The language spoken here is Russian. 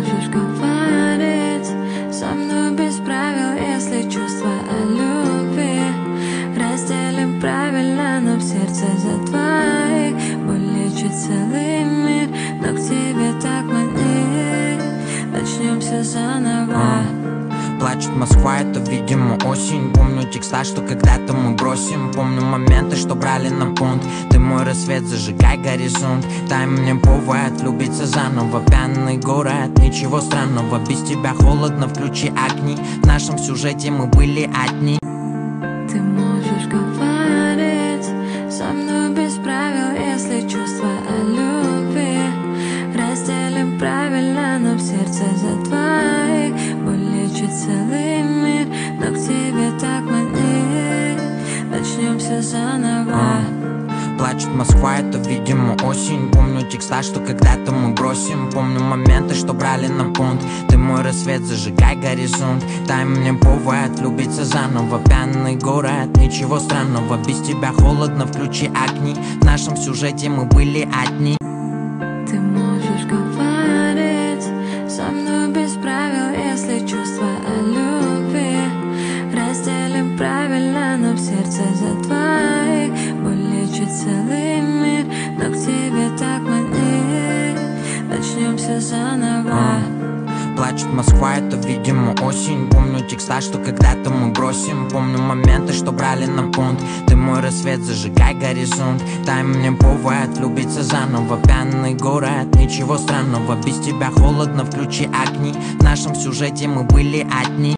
можешь говорить со мной без правил, если чувства о любви разделим правильно, но в сердце за двоих. Боль лечит целый мир, но к тебе так манит. Начнем все заново. Плачет Москва, это, видимо, осень. Помню текста, что когда-то мы бросим. Помню моменты, что брали на понт. Ты мой рассвет, зажигай горизонт. Дай мне повод влюбиться заново. Пьяный город, ничего странного. Без тебя холодно, включи огни. В нашем сюжете мы были одни. Ты можешь говорить со мной без правил, если чувства о любви разделим правильно, но в сердце за двоих. Боль лечит целый мир, но к тебе так манит. Начнем все заново. Плачет Москва, это, видимо, осень. Помню текста, что когда-то мы бросим. Помню моменты, что брали на понт. Ты мой рассвет, зажигай горизонт. Дай мне повод влюбиться заново. Пьяный город, ничего странного. Без тебя холодно, включи огни. В нашем сюжете мы были одни. Ты можешь говорить со мной без правил, если чувства о любви разделим правильно, но в сердце за двоих. Боль лечит целый мир, но к тебе так манит. Начнем все заново. Плачет Москва, это, видимо, осень. Помню текста, что когда-то мы бросим. Помню моменты, что брали на понт. Ты мой рассвет, зажигай горизонт. Дай мне повод влюбиться заново. Пьяный город, ничего странного. Без тебя холодно, включи огни. В нашем сюжете мы были одни.